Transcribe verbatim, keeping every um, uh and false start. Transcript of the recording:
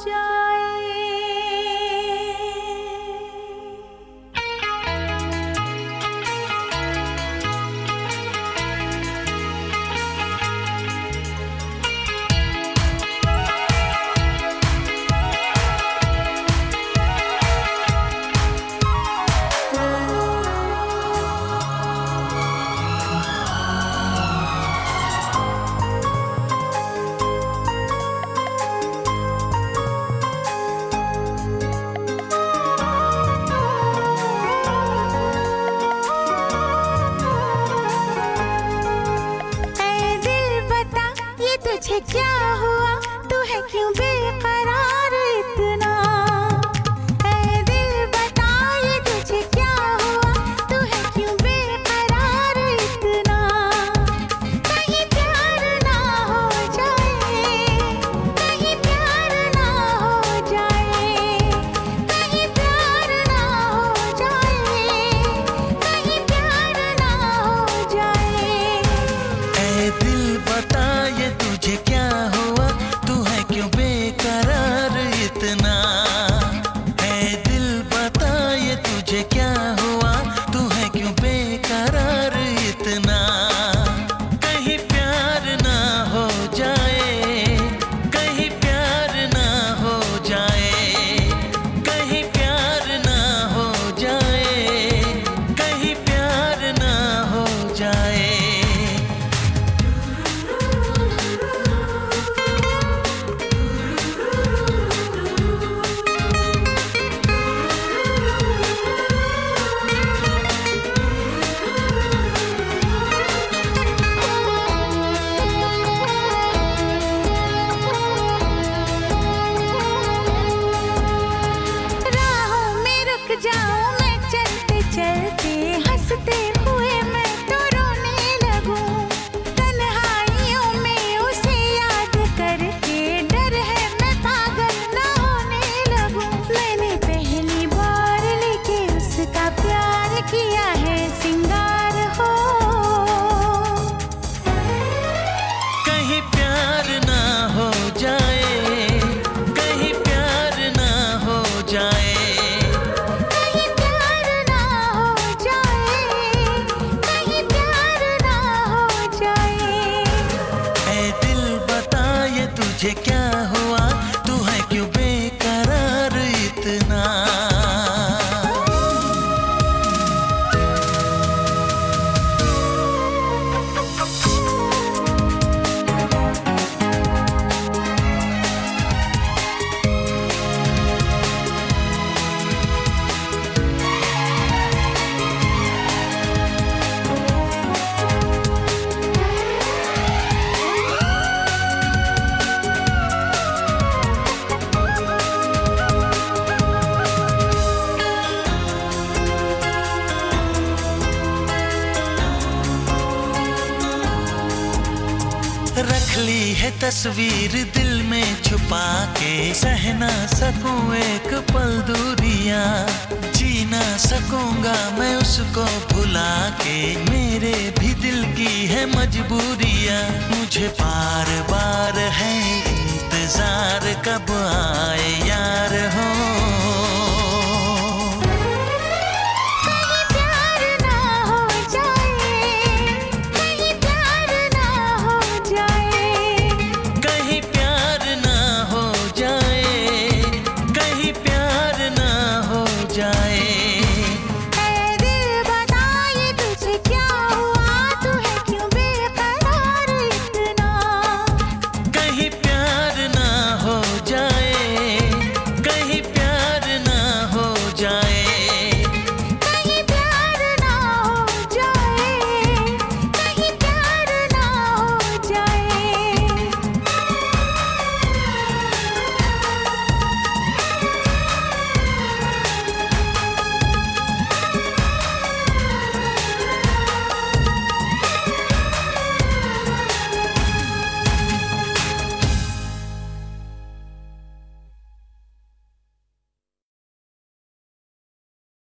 क्या हुआ, तू है क्यों बेकरार इतना? ऐ दिल बता ये तुझे क्या हुआ, तू है क्यों बेकरार इतना? कहीं प्यार ना हो जाए, कहीं प्यार ना हो जाए, कहीं प्यार ना हो जाए, कहीं प्यार ना हो जाए। ऐ दिल बता ये तुझे क्या हुआ, तू है क्यों बेकरार इतना? ऐ दिल बता ये तुझे क्या हुआ, तू है क्यों बेकरार इतना? कहीं प्यार ना हो जाए, कहीं प्यार ना हो जाए, कहीं प्यार ना हो जाए, कहीं प्यार ना हो जाए। जाऊं मैं चलते चलते, हंसते हुए मैं तो रोने लगूं। तन्हाइयों में उसे याद करके डर है मैं पागल ना होने लगूं। मैंने पहली बार लेके उसका प्यार किया है सिंगार हो। कहीं प्यार ना हो जाए, कहीं प्यार ना हो जाए, तुझे क्या हुआ, तू है क्यों बेकरार इतना? रख ली है तस्वीर दिल में छुपा के, सह ना सकूं एक पल दूरियां, जी ना सकूंगा मैं उसको भुला के, मेरे भी दिल की है मजबूरियां। मुझे बार बार है इंतजार कब आए